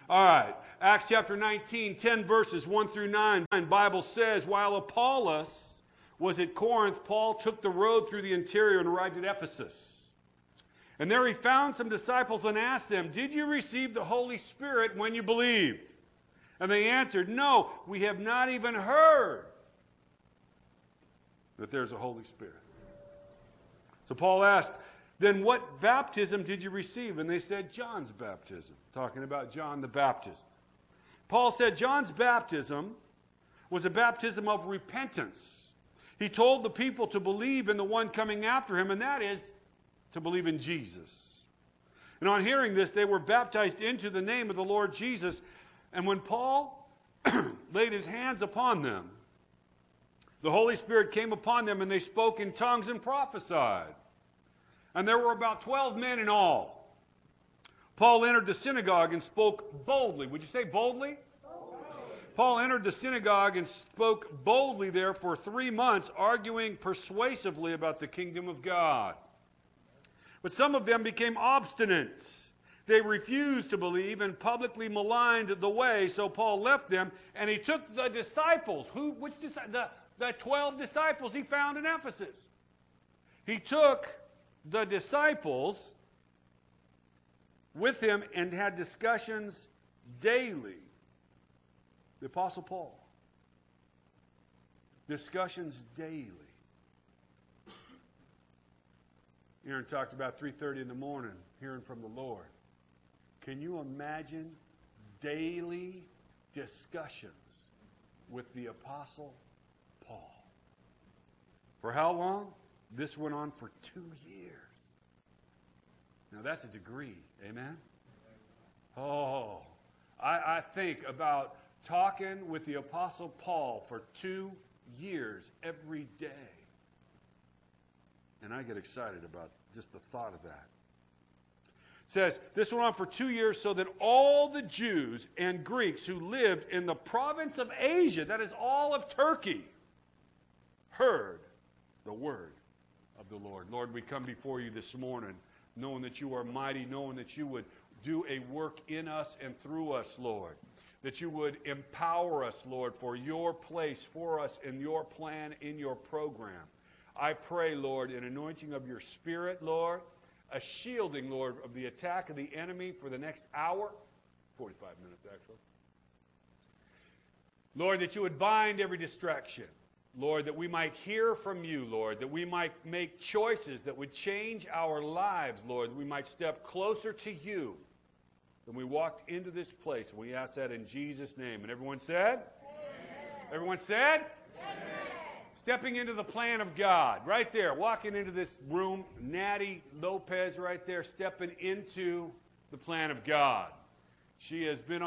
All right. Acts chapter 19, 10 verses 1 through 9. The Bible says, while Apollos was at Corinth, Paul took the road through the interior and arrived at Ephesus. And there he found some disciples and asked them, did you receive the Holy Spirit when you believed? And they answered, no, we have not even heard that there's a Holy Spirit. So Paul asked, then what baptism did you receive? And they said, John's baptism, talking about John the Baptist. Paul said John's baptism was a baptism of repentance. He told the people to believe in the one coming after him, and that is to believe in Jesus. And on hearing this, they were baptized into the name of the Lord Jesus. And when Paul laid his hands upon them, the Holy Spirit came upon them, and they spoke in tongues and prophesied. And there were about 12 men in all. Paul entered the synagogue and spoke boldly. Would you say boldly? Paul entered the synagogue and spoke boldly there for 3 months, arguing persuasively about the kingdom of God. But some of them became obstinate. They refused to believe and publicly maligned the way, so Paul left them, and he took the disciples. The 12 disciples he found in Ephesus. He took the disciples with him and had discussions daily. The Apostle Paul. Discussions daily. Aaron talked about 3:30 in the morning, hearing from the Lord. Can you imagine daily discussions with the Apostle Paul? For how long? This went on for 2 years. Now that's a degree, amen? Oh, I think about talking with the Apostle Paul for 2 years every day. And I get excited about just the thought of that. It says, this went on for 2 years so that all the Jews and Greeks who lived in the province of Asia, that is all of Turkey, heard the word of the Lord. Lord, we come before you this morning knowing that you are mighty, knowing that you would do a work in us and through us, Lord. That you would empower us, Lord, for your place for us in your plan, in your program. I pray, Lord, an anointing of your Spirit, Lord, a shielding, Lord, of the attack of the enemy for the next hour, 45 minutes actually. Lord, that you would bind every distraction. Lord, that we might hear from you, Lord, that we might make choices that would change our lives, Lord, that we might step closer to you than we walked into this place. We ask that in Jesus' name. And everyone said? Amen. Everyone said? Amen. Stepping into the plan of God. Right there, walking into this room, Natty Lopez right there, stepping into the plan of God. She has been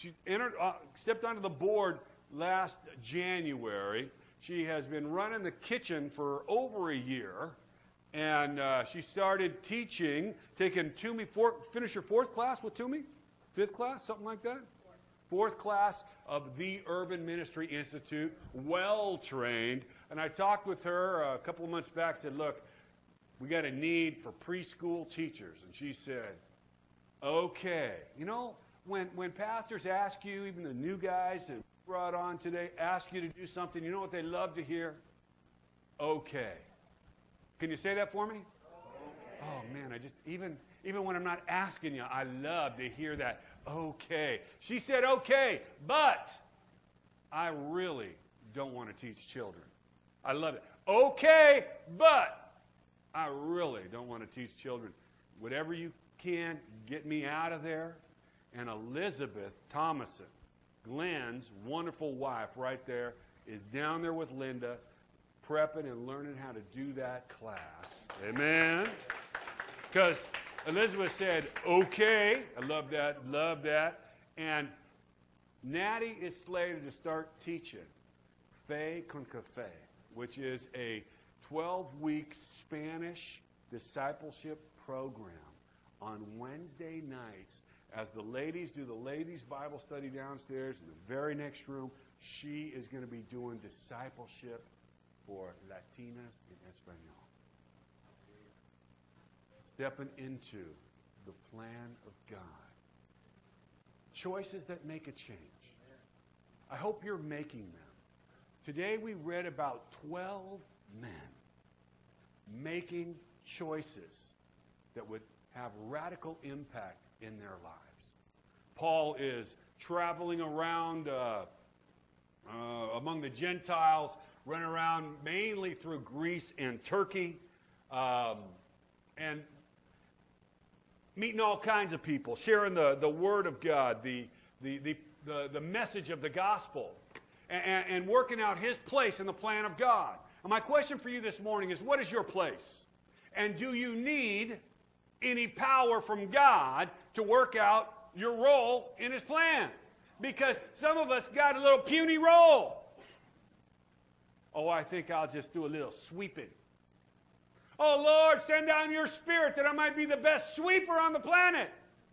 stepped onto the board last January. She has been running the kitchen for over a year, and she started teaching, taking Toomey, finish your 4th class with Toomey? 5th class, something like that? 4th class of the Urban Ministry Institute, well-trained. And I talked with her a couple of months back, said, look, we got a need for preschool teachers. And she said, okay. You know, when pastors ask you, even the new guys that brought on today, ask you to do something, you know what they love to hear? Okay. Can you say that for me? Okay. Oh man, I just even when I'm not asking you, I love to hear that. Okay. She said okay, but I really don't want to teach children. I love it. Okay, but I really don't want to teach children. Whatever you can, get me out of there. And Elizabeth Thomason, Glenn's wonderful wife right there, is down there with Linda, prepping and learning how to do that class. Amen. Because Elizabeth said, okay. I love that. And Natty is slated to start teaching Fe con Café, which is a 12-week Spanish discipleship program on Wednesday nights. As the ladies do the ladies' Bible study downstairs in the very next room, she is going to be doing discipleship for Latinas in Espanol. Stepping into the plan of God. Choices that make a change. I hope you're making them. Today we read about 12 men making choices that would have radical impact in their lives. Paul is traveling around among the Gentiles, running around mainly through Greece and Turkey, and meeting all kinds of people, sharing the Word of God, the message of the gospel, and working out his place in the plan of God. And my question for you this morning is, what is your place? And do you need any power from God to work out your role in his plan? Because some of us got a little puny role. Oh, I think I'll just do a little sweeping. Oh, Lord, send down your Spirit that I might be the best sweeper on the planet.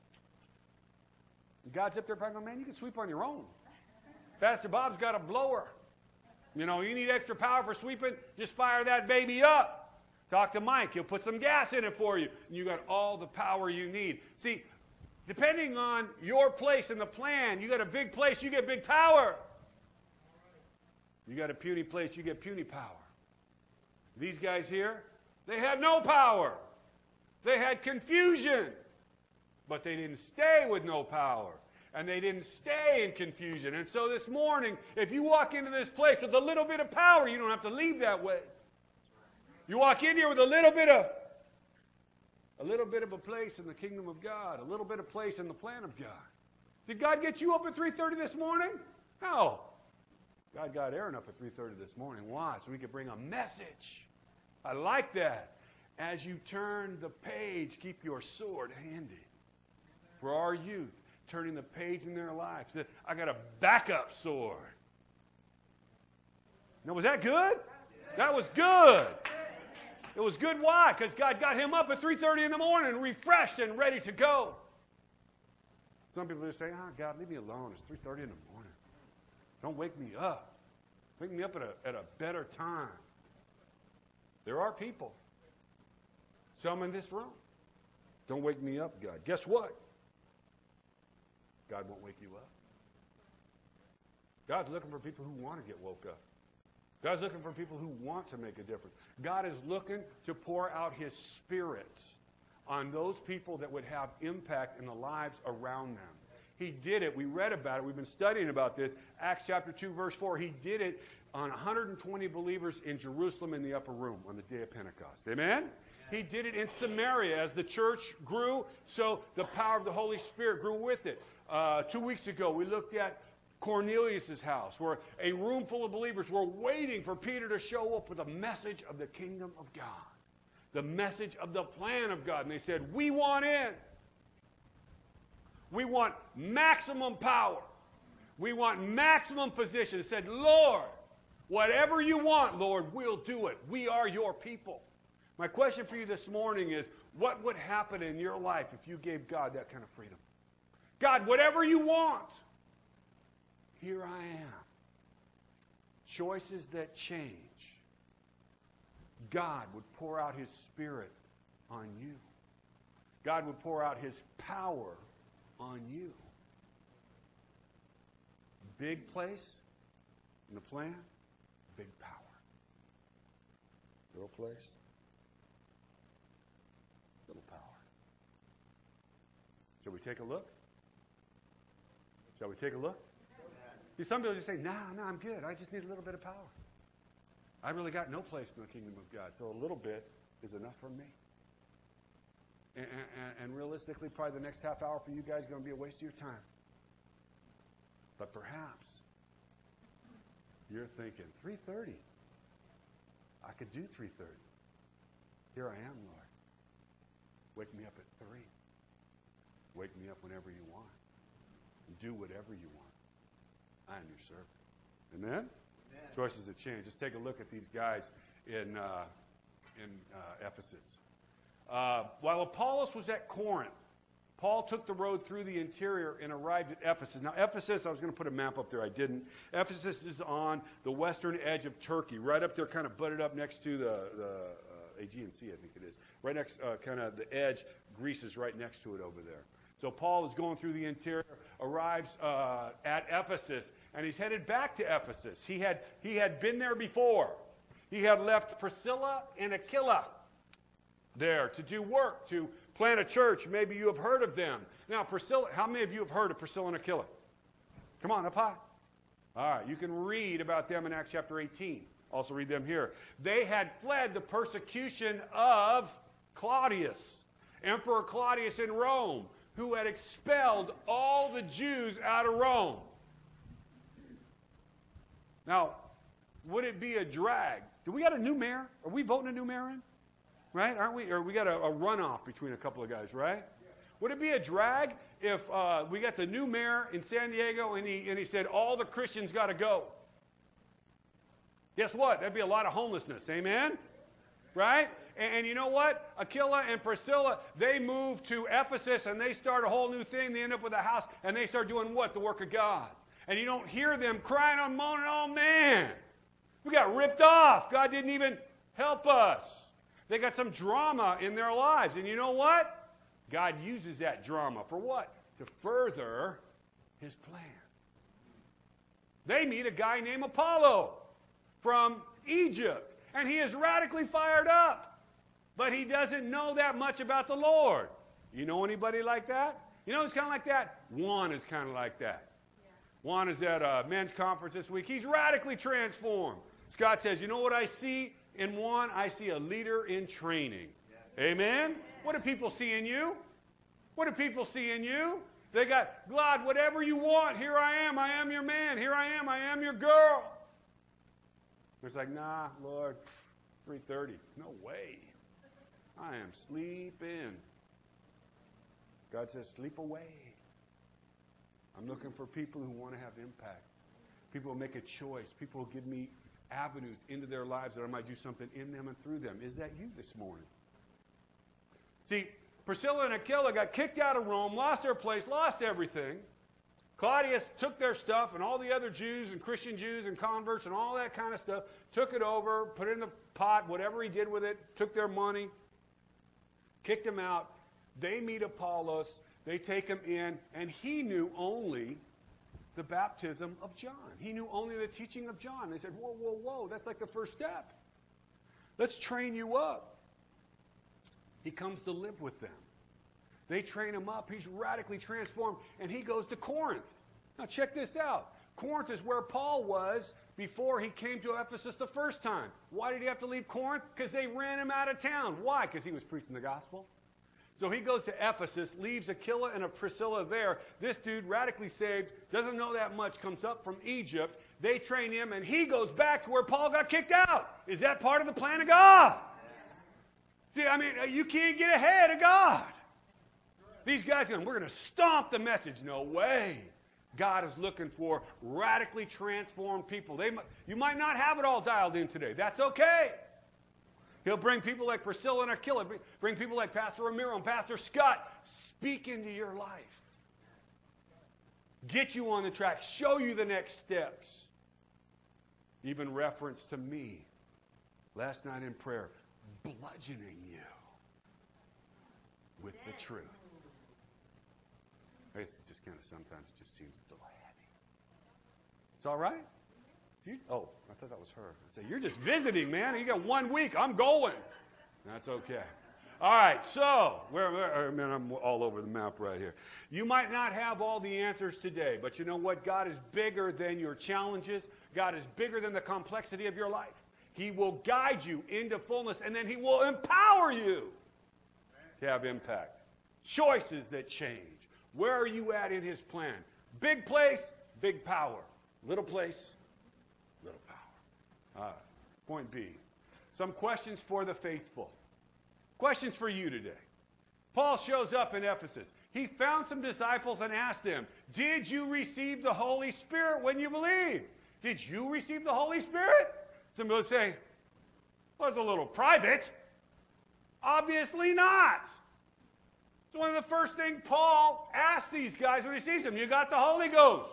And God's up there probably going, man, you can sweep on your own. Pastor Bob's got a blower. You know, you need extra power for sweeping, just fire that baby up. Talk to Mike. He'll put some gas in it for you. And you got all the power you need. See, depending on your place in the plan, you got a big place, you get big power. You got a puny place, you get puny power. These guys here, they had no power. They had confusion. But they didn't stay with no power. And they didn't stay in confusion. And so this morning, if you walk into this place with a little bit of power, you don't have to leave that way. You walk in here with a little bit of a place in the kingdom of God, a little bit of place in the plan of God. Did God get you up at 3:30 this morning? No. God got Aaron up at 3:30 this morning. Why? So we could bring a message. I like that. As you turn the page, keep your sword handy. For our youth, turning the page in their lives. I got a backup sword. Now, was that good? That was good. It was good. Why? Because God got him up at 3:30 in the morning, refreshed and ready to go. Some people just say, God, leave me alone. It's 3:30 in the morning. Don't wake me up. Wake me up at a better time. There are people, some in this room. Don't wake me up, God. Guess what? God won't wake you up. God's looking for people who want to get woke up. God's looking for people who want to make a difference. God is looking to pour out his Spirit on those people that would have impact in the lives around them. He did it. We read about it. We've been studying about this. Acts chapter 2, verse 4. He did it on 120 believers in Jerusalem in the upper room on the day of Pentecost. Amen? He did it in Samaria. As the church grew, so the power of the Holy Spirit grew with it. 2 weeks ago, we looked at Cornelius' house, where a room full of believers were waiting for Peter to show up with a message of the kingdom of God, the message of the plan of God. And they said, we want in. We want maximum power. We want maximum position. They said, Lord, whatever you want, Lord, we'll do it. We are your people. My question for you this morning is, what would happen in your life if you gave God that kind of freedom? God, whatever you want, here I am. Choices that change. God would pour out his Spirit on you. God would pour out his power on you. Big place in the plan, big power. Little place, little power. Shall we take a look? Shall we take a look? See, some people just say, no, I'm good. I just need a little bit of power. I really got no place in the kingdom of God, so a little bit is enough for me. And realistically, probably the next half hour for you guys is going to be a waste of your time. But perhaps you're thinking, 3:30. I could do 3:30. Here I am, Lord. Wake me up at 3. Wake me up whenever you want. Do whatever you want. I am your servant. Amen? Amen. Choices have changed. Just take a look at these guys in Ephesus. While Apollos was at Corinth, Paul took the road through the interior and arrived at Ephesus. Now, Ephesus, I was going to put a map up there. I didn't. Ephesus is on the western edge of Turkey, right up there, kind of butted up next to the Aegean Sea, I think it is. Right next, kind of the edge. Greece is right next to it over there. So Paul is going through the interior, arrives at Ephesus, and he's headed back to Ephesus. He had been there before. He had left Priscilla and Aquila there to do work, to plant a church. Maybe you have heard of them. Now, Priscilla, how many of you have heard of Priscilla and Aquila? Come on, up high. All right, you can read about them in Acts chapter 18. Also read them here. They had fled the persecution of Claudius, Emperor Claudius in Rome, who had expelled all the Jews out of Rome. Now, would it be a drag? Do we got a new mayor? Are we voting a new mayor in? Right? Aren't we? Or we got a runoff between a couple of guys, right? Would it be a drag if we got the new mayor in San Diego and he said all the Christians got to go? Guess what? That'd be a lot of homelessness. Amen? Right? And you know what? Aquila and Priscilla, they move to Ephesus and they start a whole new thing. They end up with a house and they start doing what? The work of God. And you don't hear them crying and moaning, oh man, we got ripped off. God didn't even help us. They got some drama in their lives. And you know what? God uses that drama for what? To further his plan. They meet a guy named Apollo from Egypt. And he is radically fired up. But he doesn't know that much about the Lord. You know anybody like that? You know who's kind of like that? Juan is kind of like that. Yeah. Juan is at a men's conference this week. He's radically transformed. Scott says, you know what I see in Juan? I see a leader in training. Yes. Amen? What do people see in you? What do people see in you? They got, God, whatever you want, here I am your man, here I am your girl. It's like, nah, Lord, 3:30, no way. I am sleeping. God says, sleep away. I'm looking for people who want to have impact. People who make a choice. People who give me avenues into their lives that I might do something in them and through them. Is that you this morning? See, Priscilla and Aquila got kicked out of Rome, lost their place, lost everything. Claudius took their stuff, and all the other Jews and Christian Jews and converts and all that kind of stuff, took it over, put it in the pot, whatever he did with it, took their money, kicked them out. They meet Apollos, they take him in, and he knew only the baptism of John. He knew only the teaching of John. They said, whoa, whoa, whoa, that's like the first step. Let's train you up. He comes to live with them. They train him up. He's radically transformed, and he goes to Corinth. Now check this out. Corinth is where Paul was before he came to Ephesus the first time. Why did he have to leave Corinth? Because they ran him out of town. Why? Because he was preaching the gospel. So he goes to Ephesus, leaves Aquila and Priscilla there. This dude, radically saved, doesn't know that much, comes up from Egypt. They train him, and he goes back to where Paul got kicked out. Is that part of the plan of God? Yes. See, I mean, you can't get ahead of God. These guys are going, we're going to stomp the message. No way. God is looking for radically transformed people. You might not have it all dialed in today. That's okay. He'll bring people like Priscilla and Aquila, bring people like Pastor Ramiro and Pastor Scott, speak into your life. Get you on the track, show you the next steps. Even reference to me last night in prayer, bludgeoning you with the truth. It's just kind of sometimes it just seems a little heavy. It's all right? Oh, I thought that was her. I say, you're just visiting, man. You got 1 week. I'm going. That's okay. All right, so, man, I'm all over the map right here. You might not have all the answers today, but you know what? God is bigger than your challenges. God is bigger than the complexity of your life. He will guide you into fullness, and then he will empower you to have impact. Choices that change. Where are you at in his plan? Big place, big power. Little place, little power. Point B. Some questions for the faithful. Questions for you today. Paul shows up in Ephesus. He found some disciples and asked them, did you receive the Holy Spirit when you believed? Did you receive the Holy Spirit? Some will say, well, it's a little private. Obviously not. It's one of the first things Paul asked these guys when he sees them. You got the Holy Ghost.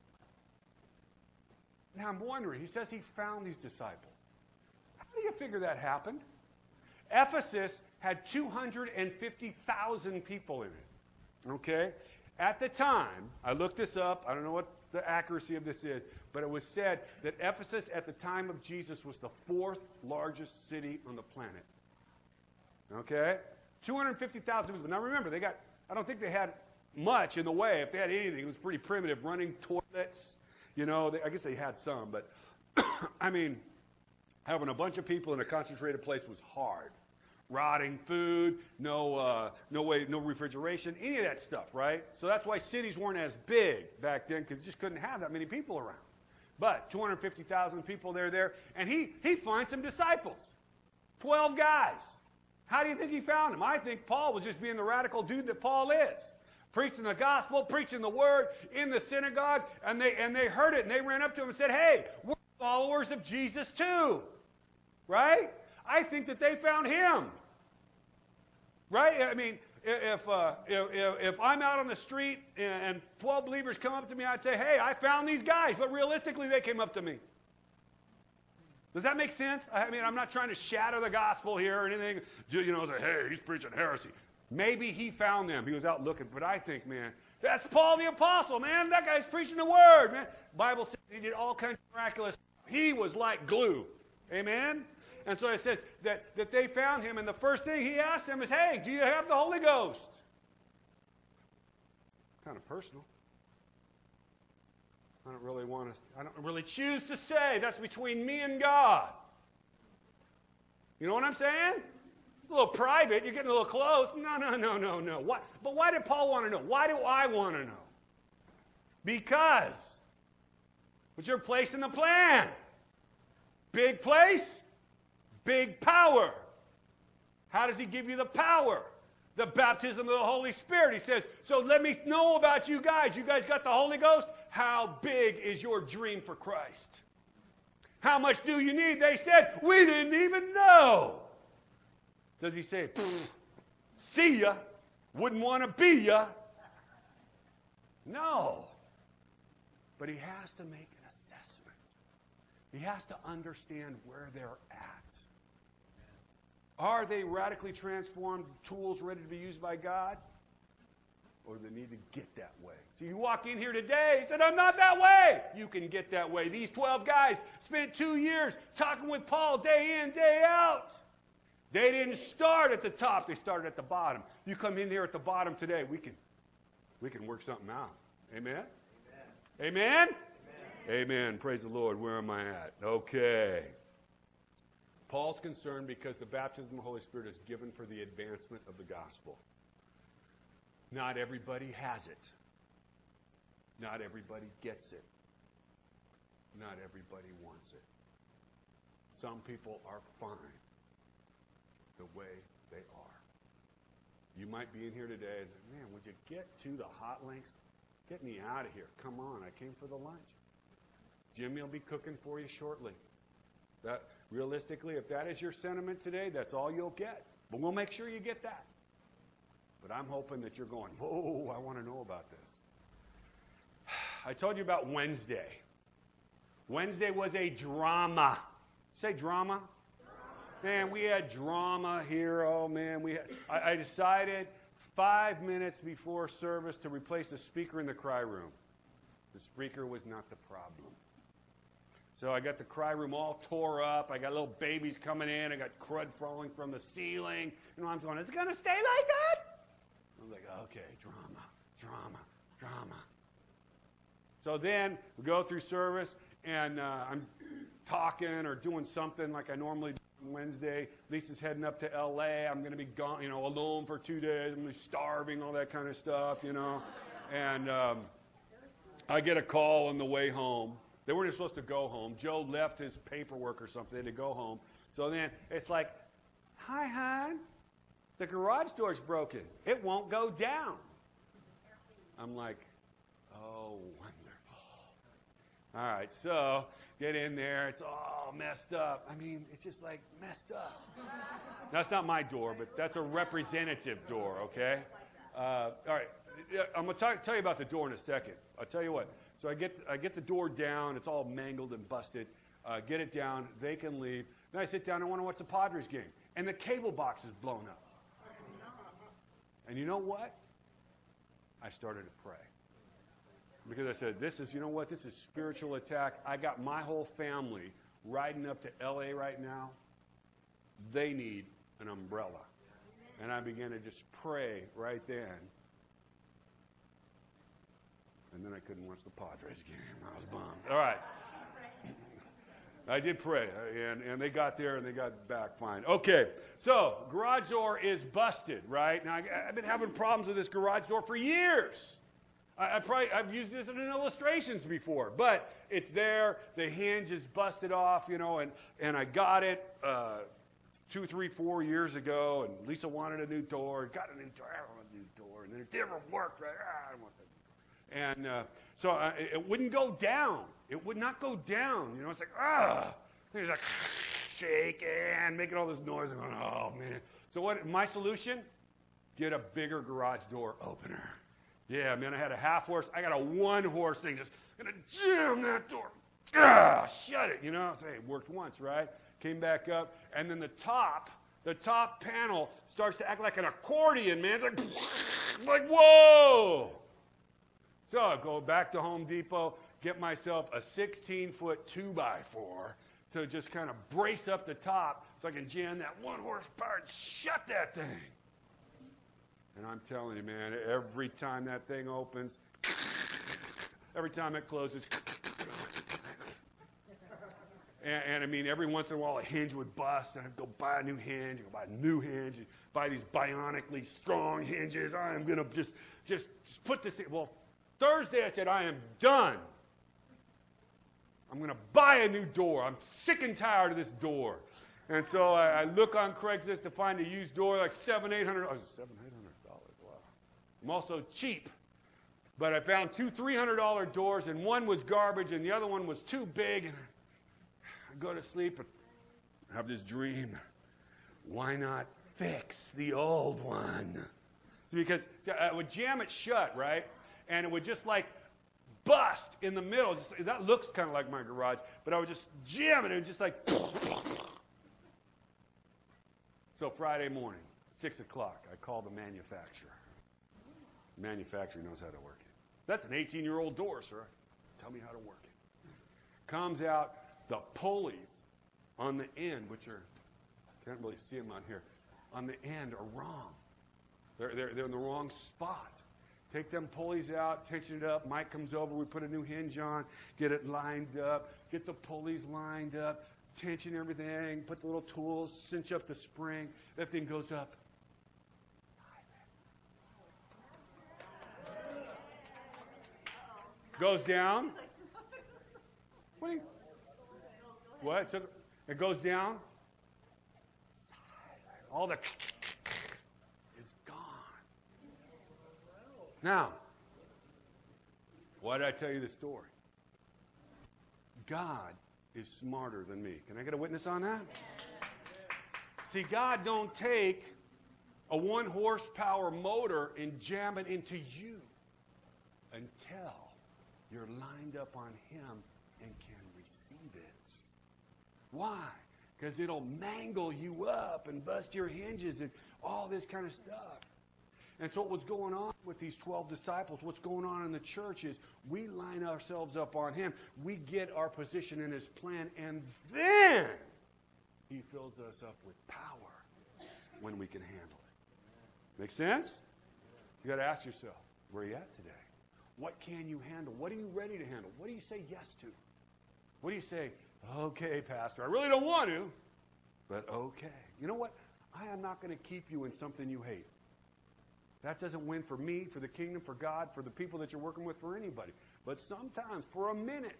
Now I'm wondering, he says he found these disciples. How do you figure that happened? Ephesus had 250,000 people in it. Okay? At the time, I looked this up. I don't know what the accuracy of this is, but it was said that Ephesus at the time of Jesus was the 4th largest city on the planet. Okay? 250,000 people. Now remember, I don't think they had much in the way. If they had anything, it was pretty primitive. Running toilets, I guess they had some, but I mean, having a bunch of people in a concentrated place was hard. Rotting food, no refrigeration, any of that stuff, right? So that's why cities weren't as big back then, because you just couldn't have that many people around. But 250,000 people there, and he finds some disciples, 12 guys. How do you think he found them? I think Paul was just being the radical dude that Paul is, preaching the gospel, preaching the word in the synagogue, and they heard it, and they ran up to him and said, "Hey, we're followers of Jesus too," right? I think that they found him, right? I mean, if I'm out on the street and 12 believers come up to me, I'd say, "Hey, I found these guys," but realistically, they came up to me. Does that make sense? I mean, I'm not trying to shatter the gospel here or anything. Say, "Hey, he's preaching heresy." Maybe he found them. He was out looking, but I think, man, that's Paul the Apostle, man. That guy's preaching the word, man. The Bible says he did all kinds of miraculous stuff. He was like glue. Amen? And so it says that they found him, and the first thing he asked them is, "Hey, do you have the Holy Ghost?" Kind of personal. I don't really choose to say. That's between me and God. You know what I'm saying? It's a little private. You're getting a little close. No. But why did Paul want to know? Why do I want to know? Because what's your place in the plan? Big place, big power. How does he give you the power? The baptism of the Holy Spirit. He says, "So let me know about you guys. You guys got the Holy Ghost? How big is your dream for Christ? How much do you need?" They said, "We didn't even know." Does he say, "See ya, wouldn't want to be ya"? No. But he has to make an assessment. He has to understand where they're at. Are they radically transformed tools ready to be used by God? Or do they need to get that way? So you walk in here today and said, "I'm not that way." You can get that way. These 12 guys spent 2 years talking with Paul day in, day out. They didn't start at the top. They started at the bottom. You come in here at the bottom today, we can work something out. Amen? Amen? Amen? Amen. Praise the Lord. Where am I at? Okay. Paul's concerned because the baptism of the Holy Spirit is given for the advancement of the gospel. Not everybody has it. Not everybody gets it. Not everybody wants it. Some people are fine the way they are. You might be in here today and say, "Man, would you get to the hot links? Get me out of here. Come on, I came for the lunch." Jimmy will be cooking for you shortly. Realistically, if that is your sentiment today, that's all you'll get. But we'll make sure you get that. But I'm hoping that you're going, "Whoa, I want to know about this." I told you about Wednesday. Wednesday was a drama. Say drama. Man, we had drama here. Oh, man. I decided 5 minutes before service to replace the speaker in the cry room. The speaker was not the problem. So I got the cry room all tore up. I got little babies coming in. I got crud falling from the ceiling. I'm going, "Is it going to stay like that?" I was like, "Okay, drama. So then we go through service, and I'm talking or doing something like I normally do on Wednesday. Lisa's heading up to L.A. I'm going to be gone, alone for 2 days. I'm going to be starving, all that kind of stuff, And I get a call on the way home. They weren't supposed to go home. Joe left his paperwork or something. They had to go home. So then it's like, "Hi, hon. The garage door's broken. It won't go down." I'm like, "Oh, wonderful." All right, so get in there. It's all messed up. I mean, it's just like messed up. That's not my door, but that's a representative door, okay? All right, I'm going to tell you about the door in a second. I'll tell you what. So I get the door down. It's all mangled and busted. Get it down. They can leave. Then I sit down and want to watch the Padres game. And the cable box is blown up. And you know what? I started to pray. Because I said, this is, you know what, this is spiritual attack. I got my whole family riding up to L.A. right now. They need an umbrella. And I began to just pray right then. And then I couldn't watch the Padres game. I was bummed. All right. I did pray, and they got there, and they got back fine. Okay, so garage door is busted, right? Now, I've been having problems with this garage door for years. I've used this in illustrations before, but it's there. The hinge is busted off, you know, and I got it 2, 3, 4 years ago, and Lisa wanted a new door. Got a new door. I don't want a new door, and then it never worked, right? I don't want that. And so it wouldn't go down. It would not go down. You know, it's like, it's like shaking, making all this noise. I'm going, oh, man. So what? My solution? Get a bigger garage door opener. Yeah, man, I had a half horse. I got a 1-horse thing. Just going to jam that door. Shut it. You know, so, hey, it worked once, right? Came back up. And then the top panel starts to act like an accordion, man. It's like whoa. So I go back to Home Depot, get myself a 16-foot 2x4 to just kind of brace up the top so I can jam that 1-horsepower and shut that thing. And I'm telling you, man, every time that thing opens, every time it closes, and I mean, every once in a while a hinge would bust, and I'd go buy a new hinge, buy these bionically strong hinges. I'm going to just put this thing. Well, Thursday, I said, I am done. I'm going to buy a new door. I'm sick and tired of this door. And so I look on Craigslist to find a used door, like $700, $800. Wow. I'm also cheap. But I found 2 $300 doors, and one was garbage, and the other one was too big. And I go to sleep and have this dream. Why not fix the old one? Because I would jam it shut, right? And it would just like bust in the middle. That looks kind of like my garage, but I would just jam it and just like. So Friday morning, 6 o'clock, I call the manufacturer. The manufacturer knows how to work it. That's an 18-year-old door, sir. Tell me how to work it. Comes out, the pulleys on the end, which are, can't really see them on here, on the end are wrong. They're in the wrong spot. Take them pulleys out, tension it up. Mike comes over, we put a new hinge on, get it lined up, get the pulleys lined up, tension everything, put the little tools, cinch up the spring. That thing goes up. Goes down. What? It goes down. All the is gone. Now, why did I tell you this story? God is smarter than me. Can I get a witness on that? See, God don't take a 1-horsepower motor and jam it into you until you're lined up on Him and can receive it. Why? Because it'll mangle you up and bust your hinges and all this kind of stuff. And so what's going on with these 12 disciples, what's going on in the church is we line ourselves up on Him. We get our position in His plan, and then He fills us up with power when we can handle it. Make sense? You got to ask yourself, where are you at today? What can you handle? What are you ready to handle? What do you say yes to? What do you say, okay, Pastor, I really don't want to, but okay. You know what? I am not going to keep you in something you hate. That doesn't win for me, for the kingdom, for God, for the people that you're working with, for anybody. But sometimes, for a minute,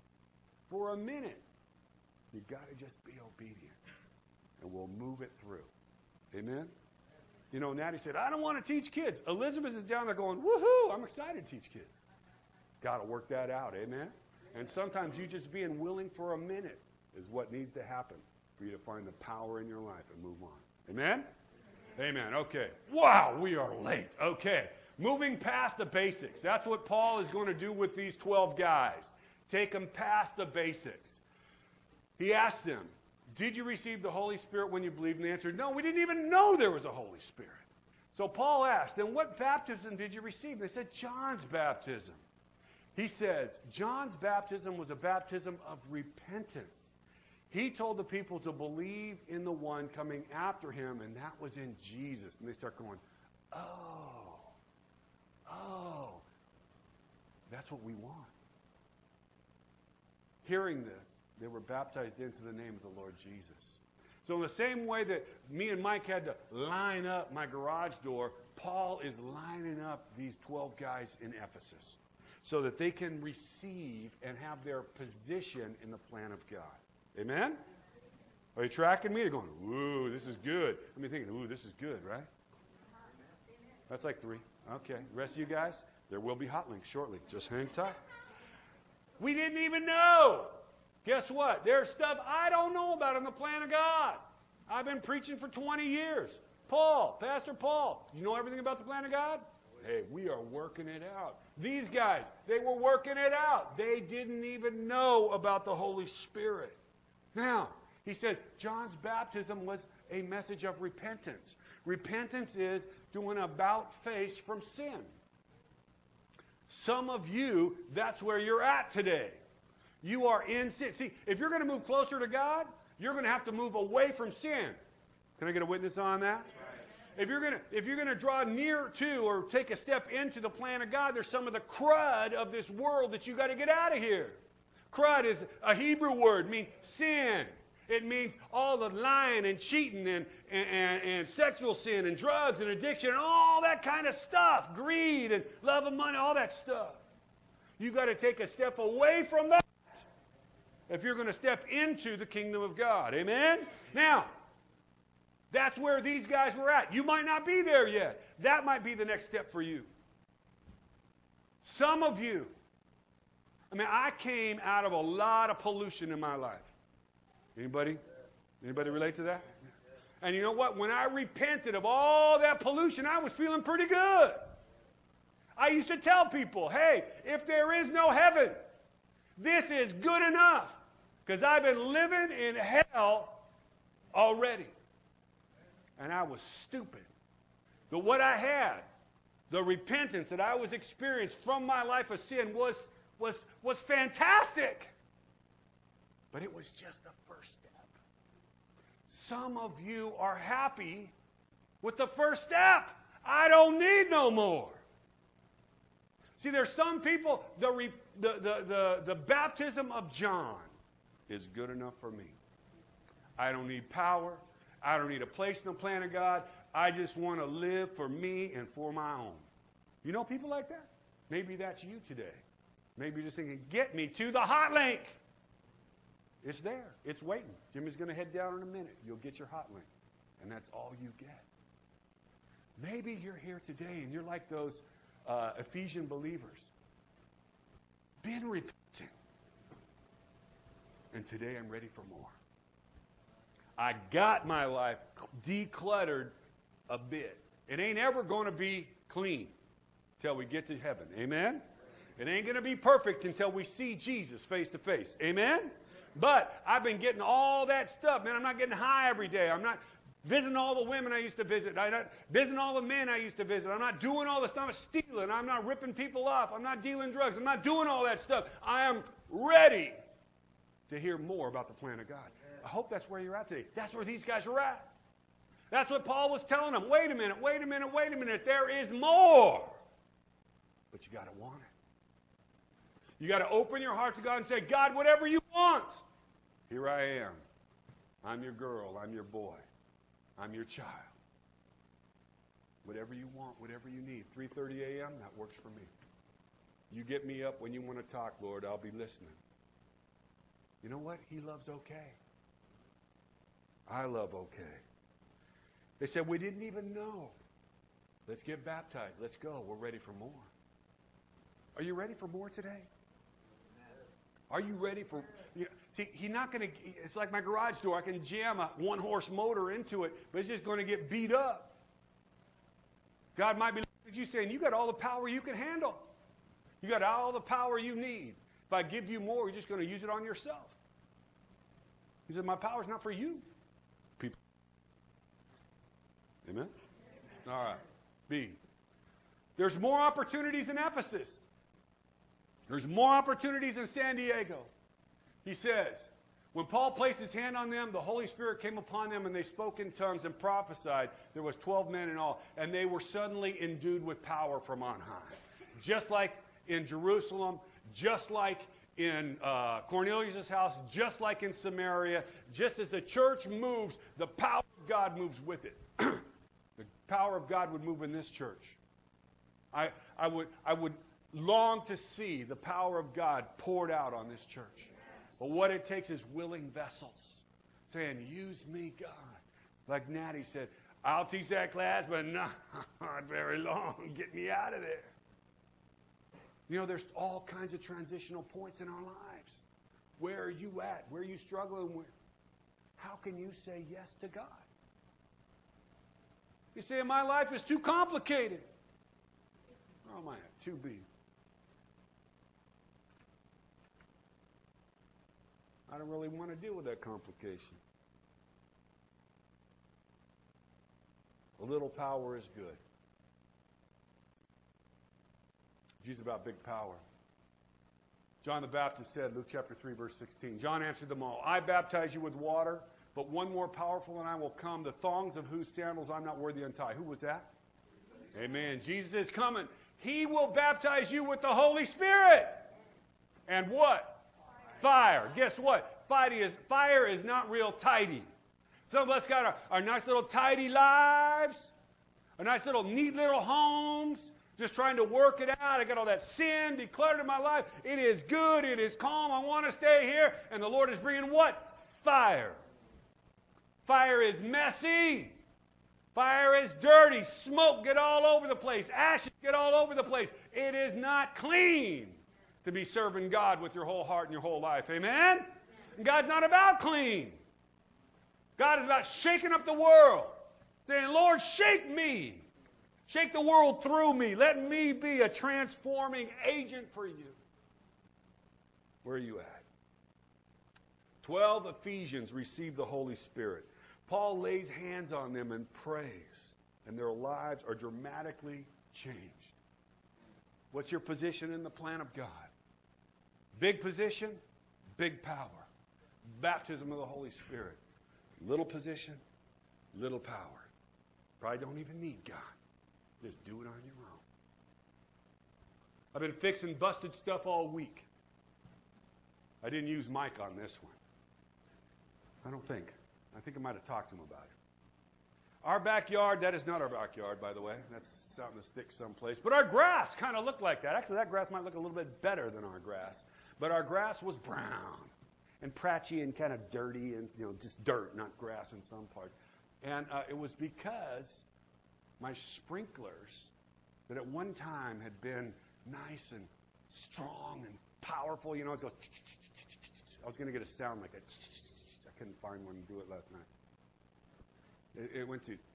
you've got to just be obedient, and we'll move it through. Amen? You know, Natty said, I don't want to teach kids. Elizabeth is down there going, woohoo, I'm excited to teach kids. Got to work that out, amen? And sometimes you just being willing for a minute is what needs to happen for you to find the power in your life and move on. Amen? Amen. Okay. Wow, we are late. Okay. Moving past the basics. That's what Paul is going to do with these 12 guys. Take them past the basics. He asked them, did you receive the Holy Spirit when you believed? And they answered, no, we didn't even know there was a Holy Spirit. So Paul asked, then what baptism did you receive? They said, John's baptism. He says, John's baptism was a baptism of repentance. He told the people to believe in the one coming after him, and that was in Jesus. And they start going, oh, that's what we want. Hearing this, they were baptized into the name of the Lord Jesus. So in the same way that me and Mike had to line up my garage door, Paul is lining up these 12 guys in Ephesus so that they can receive and have their position in the plan of God. Amen? Are you tracking me? You're going, ooh, this is good. I mean, thinking, ooh, this is good, right? That's like 3. Okay. The rest of you guys, there will be hot links shortly. Just hang tight. We didn't even know. Guess what? There's stuff I don't know about in the plan of God. I've been preaching for 20 years. Pastor Paul, you know everything about the plan of God? Hey, we are working it out. These guys, they were working it out. They didn't even know about the Holy Spirit. Now, he says, John's baptism was a message of repentance. Repentance is doing an about-face from sin. Some of you, that's where you're at today. You are in sin. See, if you're going to move closer to God, you're going to have to move away from sin. Can I get a witness on that? If you're going to draw near to or take a step into the plan of God, there's some of the crud of this world that you got to get out of here. Crud is a Hebrew word, means sin. It means all the lying and cheating and sexual sin and drugs and addiction and all that kind of stuff. Greed and love of money, all that stuff. You got to take a step away from that if you're going to step into the kingdom of God. Amen? Now, that's where these guys were at. You might not be there yet. That might be the next step for you. Some of you, I came out of a lot of pollution in my life. Anybody relate to that? And you know what? When I repented of all that pollution, I was feeling pretty good. I used to tell people, hey, if there is no heaven, this is good enough. Because I've been living in hell already. And I was stupid. But what I had, the repentance that I was experiencing from my life of sin was fantastic. But it was just the first step. Some of you are happy with the first step. I don't need no more. See, there's some people, the baptism of John is good enough for me. I don't need power. I don't need a place in the plan of God. I just want to live for me and for my own. You know people like that? Maybe that's you today. Maybe you're just thinking, get me to the hot link. It's there. It's waiting. Jimmy's going to head down in a minute. You'll get your hot link. And that's all you get. Maybe you're here today and you're like those Ephesian believers. Been repenting. And today I'm ready for more. I got my life decluttered a bit. It ain't ever going to be clean till we get to heaven. Amen? It ain't going to be perfect until we see Jesus face to face. Amen? But I've been getting all that stuff. Man, I'm not getting high every day. I'm not visiting all the women I used to visit. I'm not visiting all the men I used to visit. I'm not doing all the stuff. I'm not stealing. I'm not ripping people off. I'm not dealing drugs. I'm not doing all that stuff. I am ready to hear more about the plan of God. I hope that's where you're at today. That's where these guys are at. That's what Paul was telling them. Wait a minute. There is more. But you got to want it. You got to open your heart to God and say, God, whatever you want. Here I am. I'm your girl. I'm your boy. I'm your child. Whatever you want, whatever you need. 3:30 a.m., that works for me. You get me up when you want to talk, Lord. I'll be listening. You know what? He loves okay. I love okay. They said, we didn't even know. Let's get baptized. Let's go. We're ready for more. Are you ready for more today? Are you ready for... See, he's not going to... It's like my garage door. I can jam a one-horse motor into it, but it's just going to get beat up. God might be looking at you saying, you got all the power you can handle. You got all the power you need. If I give you more, you're just going to use it on yourself. He said, my power's not for you. People. Amen? All right. B. There's more opportunities in Ephesus. There's more opportunities in San Diego. He says, when Paul placed his hand on them, the Holy Spirit came upon them, and they spoke in tongues and prophesied. There was 12 men in all, and they were suddenly endued with power from on high. Just like in Jerusalem, just like in Cornelius' house, just like in Samaria, just as the church moves, the power of God moves with it. The power of God would move in this church. I would long to see the power of God poured out on this church. But what it takes is willing vessels saying, use me, God. Like Natty said, I'll teach that class, but not very long. Get me out of there. You know, there's all kinds of transitional points in our lives. Where are you at? Where are you struggling with? How can you say yes to God? You say, my life is too complicated. Where am I at? 2B. I don't really want to deal with that complication. A little power is good. Jesus about big power. John the Baptist said, Luke chapter 3, verse 16, John answered them all, I baptize you with water, but one more powerful than I will come, the thongs of whose sandals I'm not worthy to untie. Who was that? Amen. Jesus is coming. He will baptize you with the Holy Spirit. And what? Fire. Guess what? Fire is not real tidy. Some of us got our nice little tidy lives, our nice little neat little homes, just trying to work it out. I got all that sin declared in my life. It is good. It is calm. I want to stay here. And the Lord is bringing what? Fire. Fire is messy. Fire is dirty. Smoke get all over the place. Ashes get all over the place. It is not clean to be serving God with your whole heart and your whole life. Amen? And God's not about clean. God is about shaking up the world. Saying, Lord, shake me. Shake the world through me. Let me be a transforming agent for you. Where are you at? 12 Ephesians receive the Holy Spirit. Paul lays hands on them and prays, and their lives are dramatically changed. What's your position in the plan of God? Big position, big power. Baptism of the Holy Spirit. Little position, little power. Probably don't even need God. Just do it on your own. I've been fixing busted stuff all week. I didn't use Mike on this one. I don't think. I think I might have talked to him about it. Our backyard, that is not our backyard, by the way. That's something to stick someplace. But our grass kind of looked like that. Actually, that grass might look a little bit better than our grass. But our grass was brown and patchy and kind of dirty and, just dirt, not grass in some parts. And it was because my sprinklers that at one time had been nice and strong and powerful, it goes, I was going to get a sound like that. I couldn't find one to do it last night. It went to,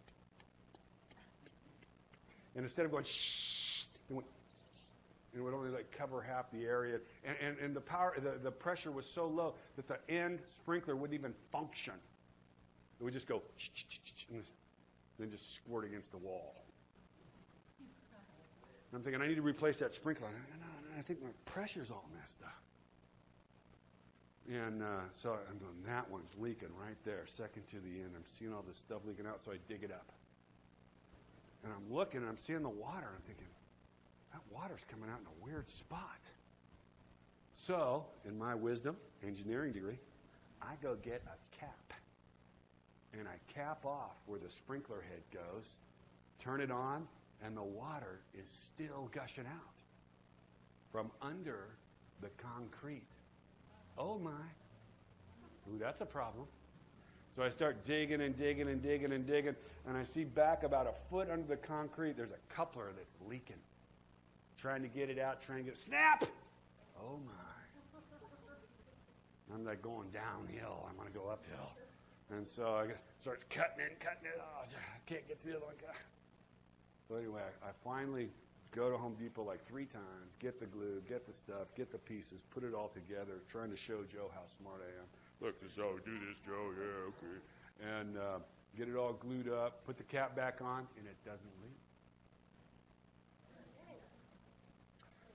and instead of going, it would only cover half the area. And the power, the pressure was so low that the end sprinkler wouldn't even function. It would just go, and then just squirt against the wall. And I'm thinking, I need to replace that sprinkler. I think my pressure's all messed up. And so I'm going, that one's leaking right there, second to the end. I'm seeing all this stuff leaking out, so I dig it up. And I'm looking, and I'm seeing the water. I'm thinking, that water's coming out in a weird spot. So, in my wisdom, engineering degree, I go get a cap. And I cap off where the sprinkler head goes, turn it on, and the water is still gushing out from under the concrete. Oh, my. Ooh, that's a problem. So I start digging and digging and digging and digging, and I see back about a foot under the concrete, there's a coupler that's leaking. Trying to get it out, trying to get it. Snap! Oh, my. I'm going downhill. I want to go uphill. And so I start cutting it. Oh, I can't get to the other one. So anyway, I finally go to Home Depot 3 times, get the glue, get the stuff, get the pieces, put it all together, trying to show Joe how smart I am. Look, this is how we do this, Joe. Yeah, okay. And get it all glued up, put the cap back on, and it doesn't leak.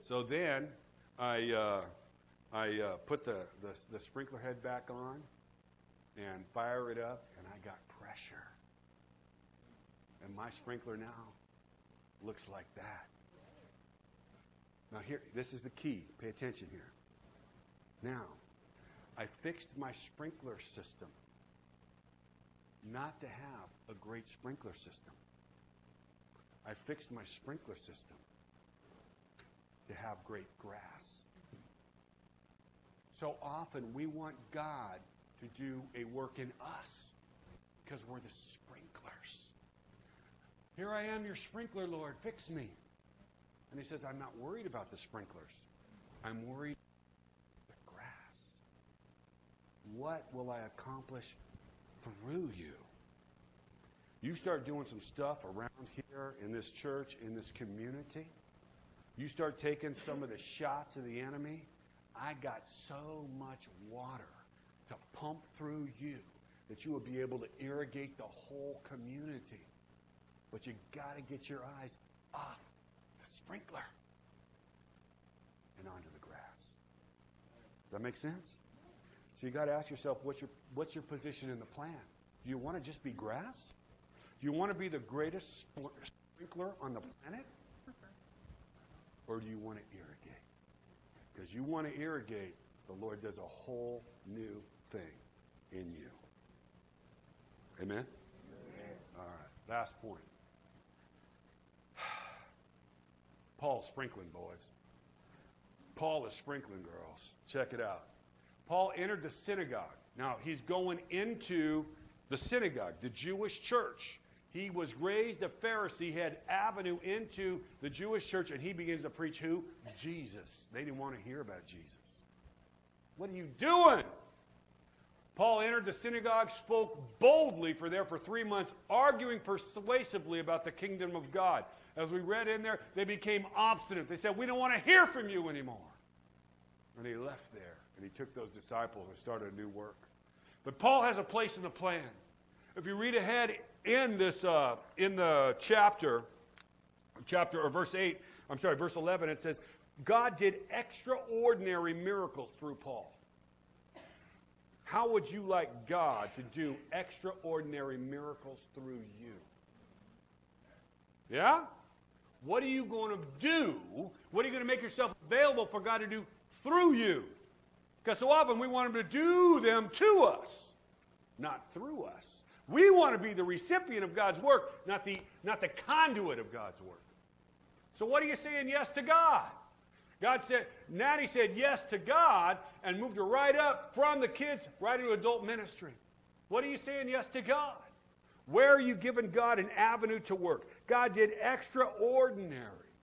So then I put the sprinkler head back on and fire it up, and I got pressure. And my sprinkler now looks like that. Now here, this is the key. Pay attention here. Now, I fixed my sprinkler system not to have a great sprinkler system. I fixed my sprinkler system to have great grass. So often we want God to do a work in us because we're the sprinklers. Here I am, your sprinkler, Lord, fix me. And he says, I'm not worried about the sprinklers. I'm worried about the grass. What will I accomplish through you? You start doing some stuff around here in this church, in this community. You start taking some of the shots of the enemy. I got so much water to pump through you that you will be able to irrigate the whole community. But you got to get your eyes off the sprinkler and onto the grass. Does that make sense? So you got to ask yourself, what's your position in the plan? Do you want to just be grass? Do you want to be the greatest sprinkler on the planet? Or do you want to irrigate? Because you want to irrigate, the Lord does a whole new thing in you. Amen? Amen. All right, last point. Paul's sprinkling, boys. Paul is sprinkling, girls. Check it out. Paul entered the synagogue. Now, he's going into the synagogue, the Jewish church. He was raised a Pharisee, had avenue into the Jewish church, and he begins to preach who? Jesus. They didn't want to hear about Jesus. What are you doing? Paul entered the synagogue, spoke boldly for 3 months, arguing persuasively about the kingdom of God. As we read in there, they became obstinate. They said, we don't want to hear from you anymore. And he left there, and he took those disciples and started a new work. But Paul has a place in the plan. If you read ahead in this, in the verse 11, it says, God did extraordinary miracles through Paul. How would you like God to do extraordinary miracles through you? Yeah? What are you going to do? What are you going to make yourself available for God to do through you? Because so often we want Him to do them to us, not through us. We want to be the recipient of God's work, not the conduit of God's work. So what are you saying yes to God? Natty said yes to God and moved her right up from the kids right into adult ministry. What are you saying yes to God? Where are you giving God an avenue to work? God did extraordinary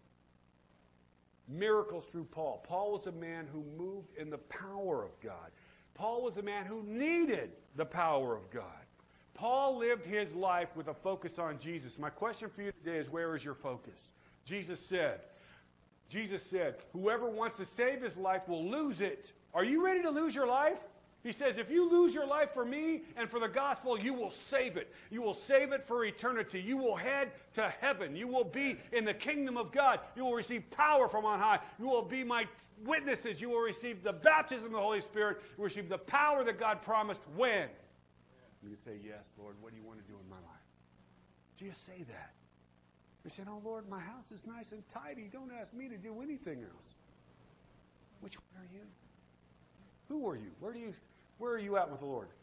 miracles through Paul. Paul was a man who moved in the power of God. Paul was a man who needed the power of God. Paul lived his life with a focus on Jesus. My question for you today is, where is your focus? Jesus said, whoever wants to save his life will lose it. Are you ready to lose your life? He says, if you lose your life for me and for the gospel, you will save it. You will save it for eternity. You will head to heaven. You will be in the kingdom of God. You will receive power from on high. You will be my witnesses. You will receive the baptism of the Holy Spirit. You will receive the power that God promised when? You say, yes, Lord, what do you want to do in my life? Do you say that? You say, oh, Lord, my house is nice and tidy. Don't ask me to do anything else. Which one are you? Who are you? Where are you at with the Lord?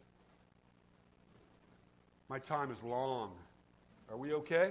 My time is long. Are we okay?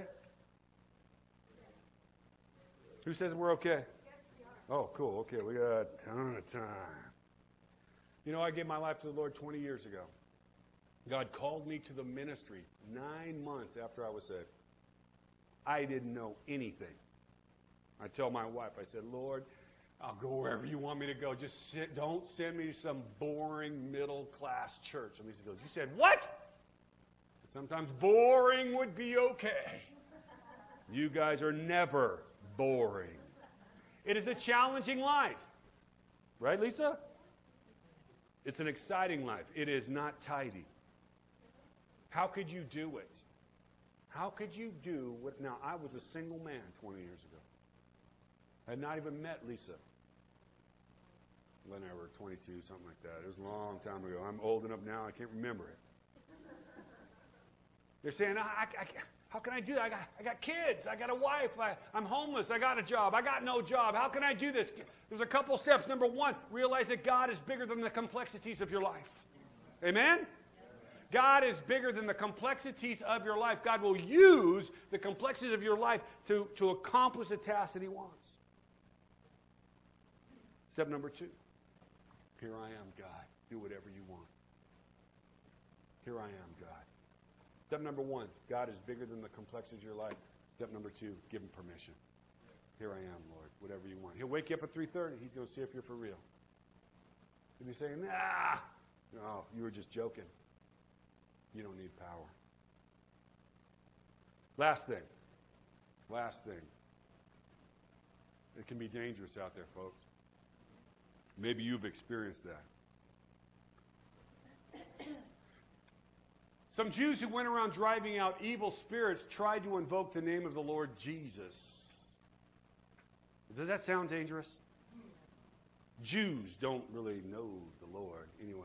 Who says we're okay? Oh, cool. Okay, we got a ton of time. You know, I gave my life to the Lord 20 years ago. God called me to the ministry 9 months after I was saved. I didn't know anything. I tell my wife, I said, Lord, I'll go wherever you want me to go. Just don't send me to some boring middle-class church. And Lisa goes, you said what? Sometimes boring would be okay. You guys are never boring. It is a challenging life. Right, Lisa? It's an exciting life. It is not tidy. How could you do it? How could you do what? Now, I was a single man 20 years ago. I had not even met Lisa. When I were 22, something like that. It was a long time ago. I'm old enough now, I can't remember it. They're saying, how can I do that? I got kids. I got a wife. I'm homeless. I got a job. I got no job. How can I do this? There's a couple steps. Number one, realize that God is bigger than the complexities of your life. Amen? God is bigger than the complexities of your life. God will use the complexities of your life to accomplish the task that He wants. Step number two. Here I am, God. Do whatever you want. Here I am, God. Step number one, God is bigger than the complexities of your life. Step number two, give Him permission. Here I am, Lord. Whatever you want. He'll wake you up at 3:30. He's going to see if you're for real. He'll be saying, no, you were just joking. You don't need power. Last thing. It can be dangerous out there, folks. Maybe you've experienced that. Some Jews who went around driving out evil spirits tried to invoke the name of the Lord Jesus. Does that sound dangerous? Jews don't really know the Lord anyway.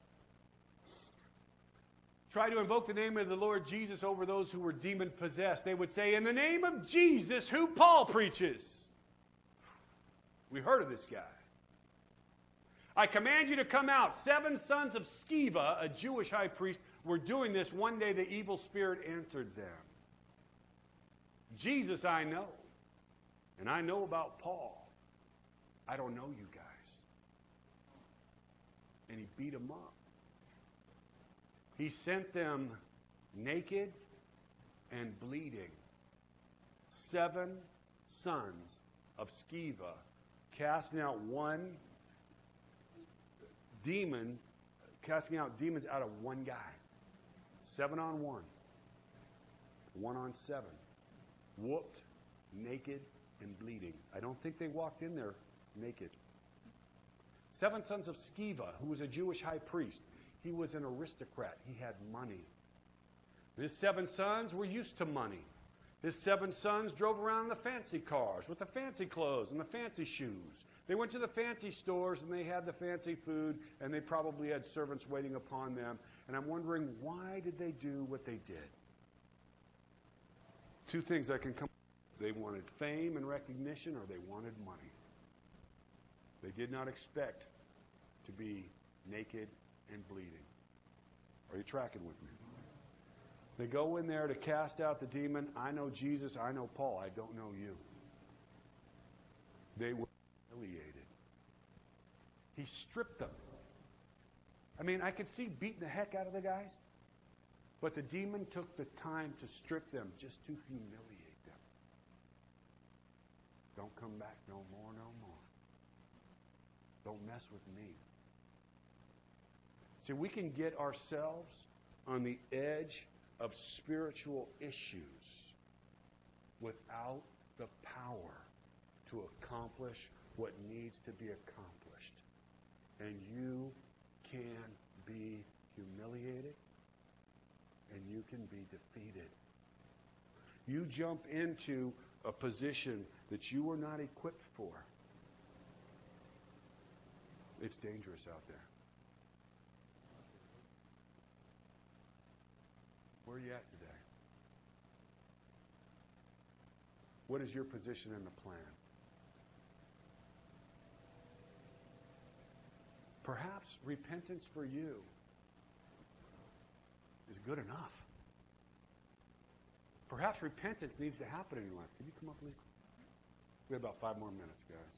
Try to invoke the name of the Lord Jesus over those who were demon-possessed. They would say, in the name of Jesus, who Paul preaches. We heard of this guy. I command you to come out. 7 sons of Sceva, a Jewish high priest, were doing this. One day the evil spirit answered them. Jesus I know. And I know about Paul. I don't know you guys. And he beat them up. He sent them naked and bleeding. 7 sons of Sceva, casting out one demon, casting out demons out of one guy. 7 on 1. 1 on 7. Whooped, naked, and bleeding. I don't think they walked in there naked. 7 sons of Sceva, who was a Jewish high priest. He was an aristocrat. He had money. His 7 sons were used to money. His 7 sons drove around in the fancy cars with the fancy clothes and the fancy shoes. They went to the fancy stores and they had the fancy food and they probably had servants waiting upon them. And I'm wondering, why did they do what they did? 2 things I can come. They wanted fame and recognition, or they wanted money. They did not expect to be naked and bleeding. Are you tracking with me? They go in there to cast out the demon. I know Jesus, I know Paul, I don't know you. They were humiliated. He stripped them. I mean, I could see beating the heck out of the guys, but the demon took the time to strip them just to humiliate them. Don't come back no more, no more. Don't mess with me. See, we can get ourselves on the edge of spiritual issues without the power to accomplish what needs to be accomplished. And you can be humiliated and you can be defeated. You jump into a position that you were not equipped for. It's dangerous out there. Where are you at today? What is your position in the plan? Perhaps repentance for you is good enough. Perhaps repentance needs to happen in your life. Can you come up, Lisa? We have about 5 more minutes, guys.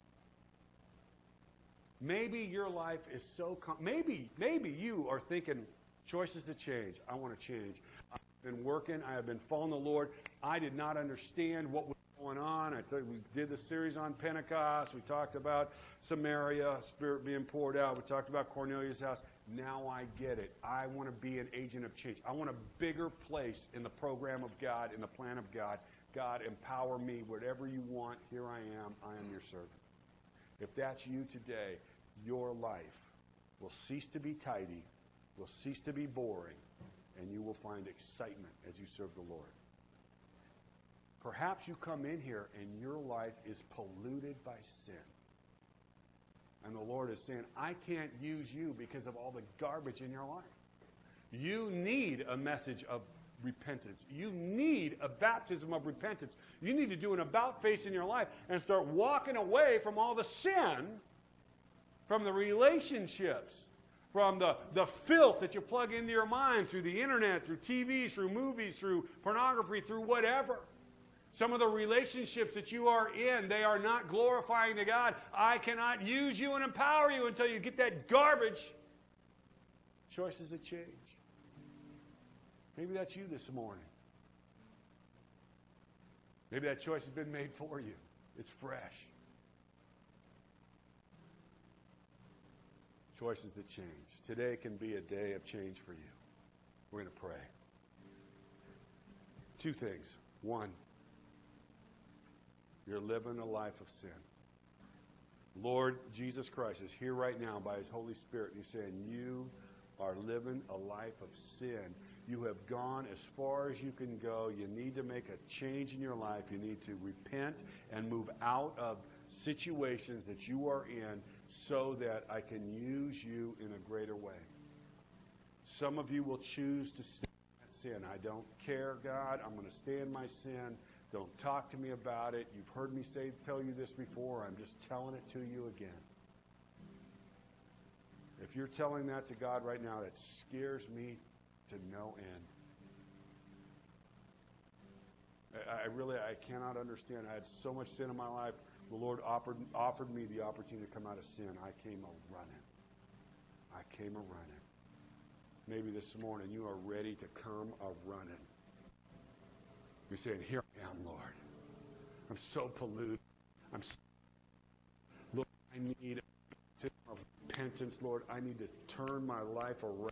Maybe your life is so... Maybe you are thinking, choices to change. I want to change. I've been working. I have been following the Lord. I did not understand what was going on. We did the series on Pentecost. We talked about Samaria, Spirit being poured out. We talked about Cornelius' house. Now I get it. I want to be an agent of change. I want a bigger place in the program of God, in the plan of God. God, empower me. Whatever you want, here I am. I am your servant. If that's you today, your life will cease to be tidy, will cease to be boring, and you will find excitement as you serve the Lord. Perhaps you come in here and your life is polluted by sin. And the Lord is saying, I can't use you because of all the garbage in your life. You need a message of repentance. You need a baptism of repentance. You need to do an about-face in your life and start walking away from all the sin, from the relationships, from the filth that you plug into your mind through the internet, through TV, through movies, through pornography, through whatever. Some of the relationships that you are in, they are not glorifying to God. I cannot use you and empower you until you get that garbage. Choices that change. Maybe that's you this morning. Maybe that choice has been made for you. It's fresh. Choices that change. Today can be a day of change for you. We're going to pray. Two things. One, you're living a life of sin. Lord Jesus Christ is here right now by His Holy Spirit, and He's saying, you are living a life of sin. You have gone as far as you can go. You need to make a change in your life. You need to repent and move out of situations that you are in so that I can use you in a greater way. Some of you will choose to stay in that sin. I don't care, God. I'm going to stay in my sin. Don't talk to me about it. You've heard me tell you this before. I'm just telling it to you again. If you're telling that to God right now, that scares me to no end. I cannot understand. I had so much sin in my life. The Lord offered me the opportunity to come out of sin. I came a-running. Maybe this morning you are ready to come a-running. You're saying, here I am, Lord. I'm so polluted. Lord, I need a baptism of repentance, Lord. I need to turn my life around.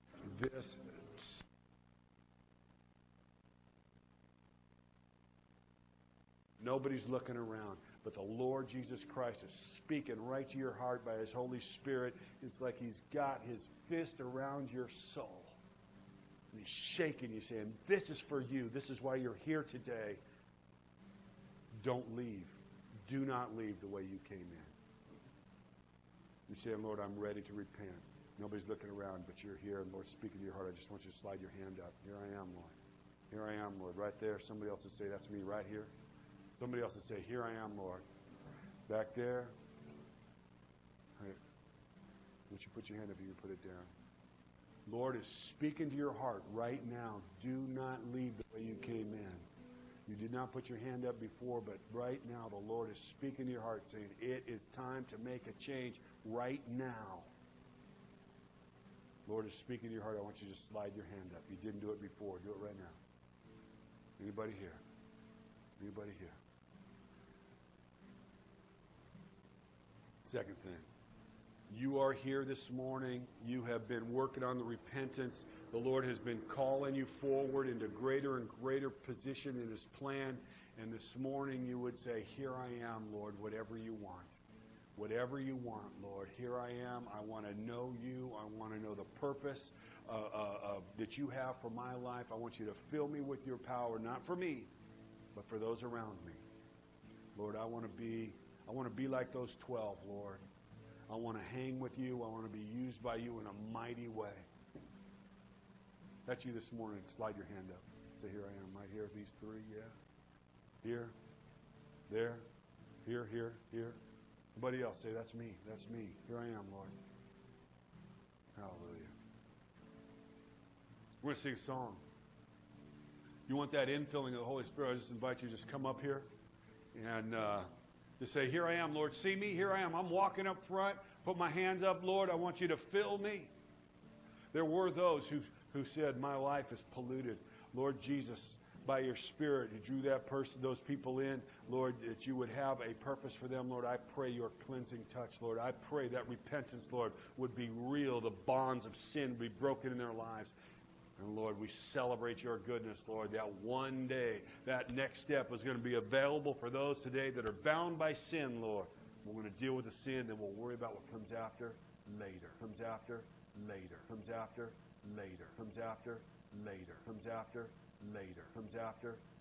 Nobody's looking around, but the Lord Jesus Christ is speaking right to your heart by His Holy Spirit. It's like He's got His fist around your soul. And He's shaking you, saying, this is for you. This is why you're here today. Don't leave. Do not leave the way you came in. You're saying, Lord, I'm ready to repent. Nobody's looking around, but you're here, and Lord's speaking to your heart. I just want you to slide your hand up. Here I am, Lord. Here I am, Lord. Right there. Somebody else would say, that's me right here. Somebody else would say, here I am, Lord. Back there. Right. Once you put your hand up, you can put it down. Lord is speaking to your heart right now. Do not leave the way you came in. You did not put your hand up before, but right now the Lord is speaking to your heart, saying, it is time to make a change right now. Lord is speaking to your heart. I want you to just slide your hand up. You didn't do it before. Do it right now. Anybody here? Anybody here? Second thing. You are here this morning. You have been working on the repentance. The Lord has been calling you forward into greater and greater position in His plan. And this morning you would say, here I am, Lord, whatever you want. Whatever you want, Lord. Here I am. I want to know you. I want to know the purpose that you have for my life. I want you to fill me with your power, not for me, but for those around me. Lord, I want to be like those 12, Lord. I want to hang with you. I want to be used by you in a mighty way. That's you this morning. Slide your hand up. Say, here I am, right here. These three, yeah. Here, there, here, here, here. Somebody else say, that's me. That's me. Here I am, Lord. Hallelujah. We're going to sing a song. You want that infilling of the Holy Spirit? I just invite you to just come up here and just say, here I am, Lord. See me? Here I am. I'm walking up front. Put my hands up, Lord. I want you to fill me. There were those who said, my life is polluted. Lord Jesus, by your Spirit, you drew that person, those people in, Lord, that you would have a purpose for them, Lord. I pray your cleansing touch, Lord. I pray that repentance, Lord, would be real. The bonds of sin would be broken in their lives. And Lord, we celebrate your goodness, Lord, that one day, that next step is going to be available for those today that are bound by sin, Lord. We're going to deal with the sin, and we'll worry about what comes after later. Comes after later. Comes after later. Comes after later. Comes after later. Comes after